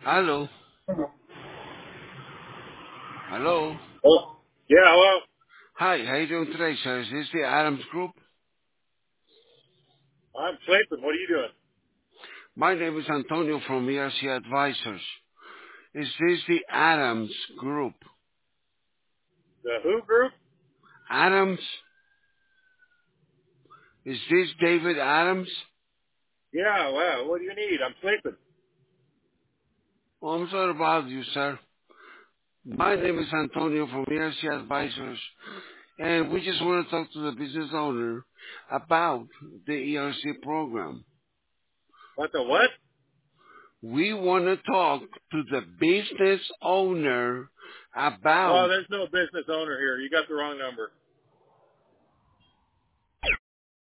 Hello. Hello. Oh, yeah, hello. Hi, how you doing today, sir? Is this the Adams Group? I'm sleeping. What are you doing? My name is Antonio from ERC Advisors. Is this the Adams Group? The Who group? Adams? Is this David Adams? Yeah, well, what do you need? I'm sleeping. Oh, I'm sorry about you, sir. My name is Antonio from ERC Advisors, and we just want to talk to the business owner about the ERC program. What the what? We want to talk to the business owner Oh, about. there's no business owner here. You got the wrong number.